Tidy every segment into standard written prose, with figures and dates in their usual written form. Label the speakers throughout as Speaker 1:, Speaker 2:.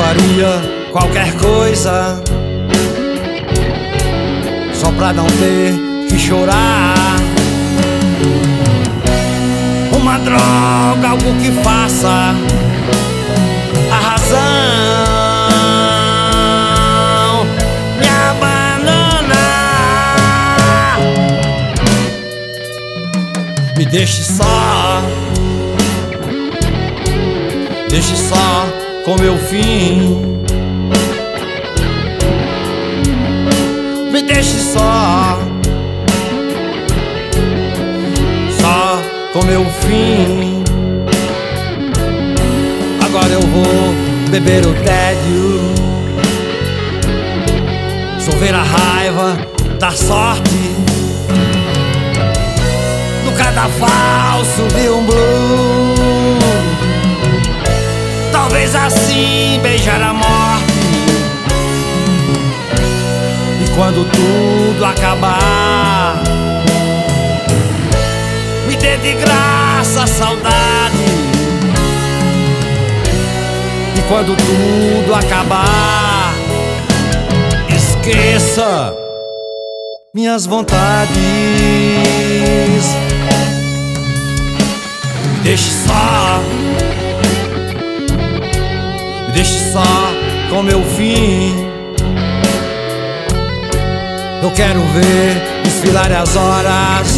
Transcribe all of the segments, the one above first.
Speaker 1: faria qualquer coisa só pra não ter que chorar. Uma droga, algo que faça a razão me abandonar. Me deixe só, deixe só com meu fim. Me deixe só, só com meu fim. Agora eu vou beber o tédio, solver a raiva da sorte, no cadafalso de um blue. Talvez assim beijar a morte, e quando tudo acabar, me dê de graça a saudade. E quando tudo acabar, esqueça minhas vontades. Me deixe só, me deixe só com meu fim. Eu quero ver desfilar as horas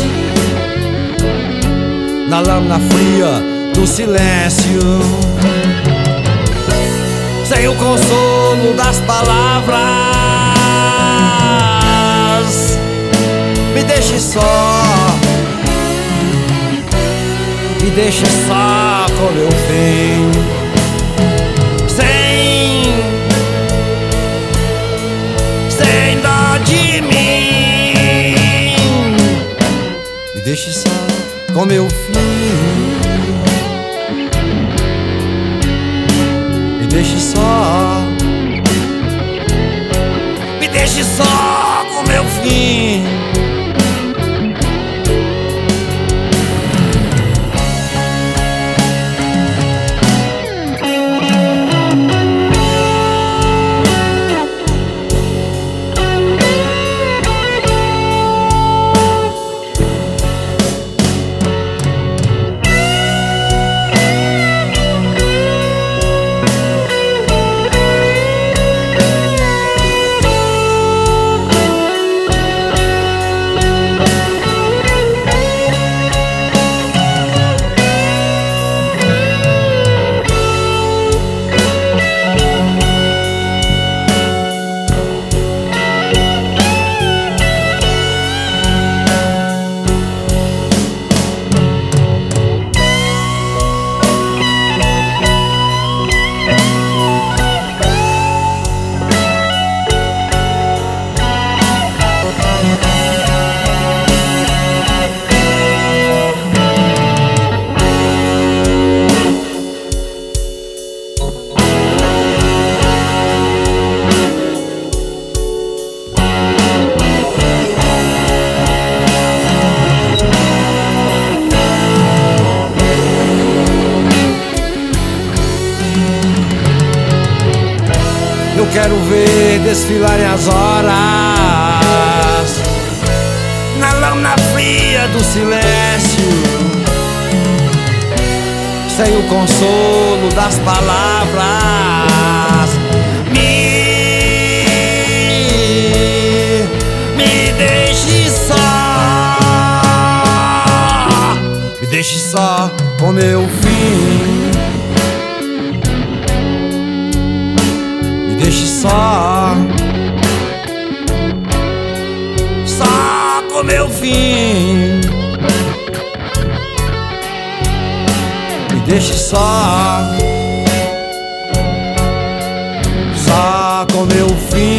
Speaker 1: na lâmina fria do silêncio, sem o consolo das palavras. Me deixe só, me deixe só com meu fim, sem dó de mim. Me deixe só com meu fim, me deixe só, me deixe só com meu fim. Eu quero ver desfilarem as horas na lâmina fria do silêncio, sem o consolo das palavras. Me deixe só, me deixe só com meu fim. Deixe só, só com meu fim. Me deixe só, só com meu fim.